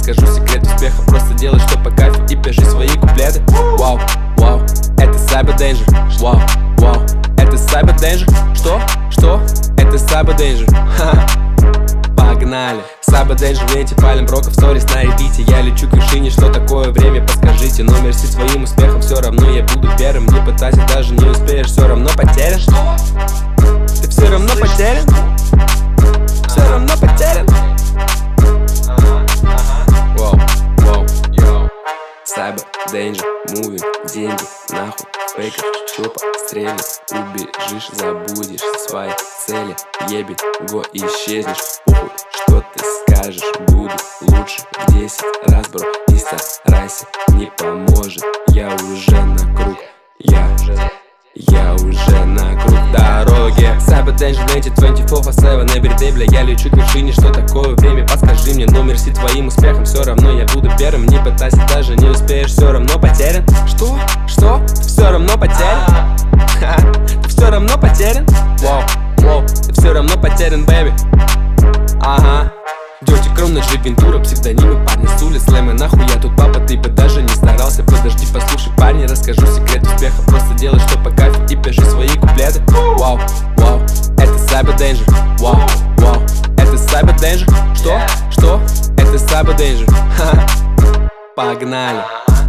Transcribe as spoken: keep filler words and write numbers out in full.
расскажу секрет успеха. Просто делай, что по кайфу, и пиши свои куплеты. Вау, вау, это Cyber Danger. Вау, вау, это Cyber Danger. Что? Что? Это Cyber Danger. Ха-ха. Погнали. Cyber Danger в ленте, палим броков, сторис на репите. Я лечу к вершине, что такое время, подскажите. Но мерси своим успехом, все равно я буду первым. Не пытайся, даже не успеешь, все равно потерян. Ты все равно потерян. Все равно потерян. Воу, воу, йоу. Cyber Danger, мувинг, деньги, нахуй, фейкер, чопа, стрелит, убежишь, забудешь свои цели, ебет, го исчезнешь, похуй, что ты скажешь, буду лучше в десять раз, бро, не старайся, не поможет, я уже на круг, я, я уже на круг дороги. Cyber Danger в ленте двадцать четыре семь, everyday, бля, я лечу к вершине, что такое время, подскажи мне, но мерси твоим успехом, все равно я буду первым, не пытайся, даже не успеешь, все равно потерян. Что? Что? Ты все равно потерян? Ты все равно потерян? Воу, воу, ты все равно потерян, бэби. Ага. Дёти Кром, Джи Вентура, псевдонимы, парни с улиц, слэмы, нахуй я тут папа, ты бы даже не старался. Подожди, послушай, парни, расскажу секрет успеха. Просто делай, что по кайфу, и пиши свои куплеты. Вау, вау, это Cyber Danger. Вау, вау, это Cyber Danger. Что? Что? Это Cyber Danger. Ха-ха. Погнали.